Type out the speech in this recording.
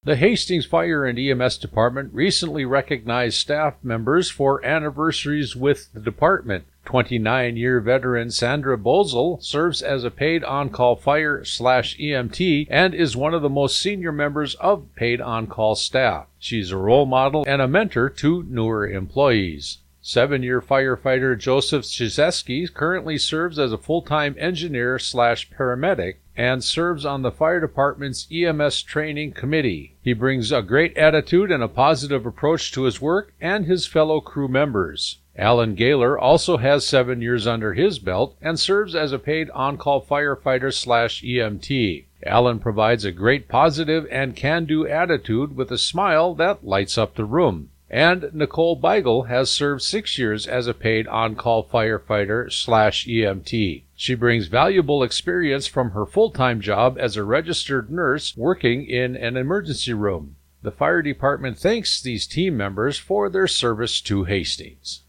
The Hastings Fire and EMS Department recently recognized staff members for anniversaries with the department. 29-year veteran Sandra Bozel serves as a paid on-call fire/EMT and is one of the most senior members of paid on-call staff. She's a role model and a mentor to newer employees. 7-year firefighter Joseph Shizeski currently serves as a full-time engineer/paramedic and serves on the fire department's EMS training committee. He brings a great attitude and a positive approach to his work and his fellow crew members. Alan Gaylor also has 7 years under his belt and serves as a paid on-call firefighter/EMT. Alan provides a great positive and can-do attitude with a smile that lights up the room. And Nicole Beigel has served 6 years as a paid on-call firefighter/EMT. She brings valuable experience from her full-time job as a registered nurse working in an emergency room. The fire department thanks these team members for their service to Hastings.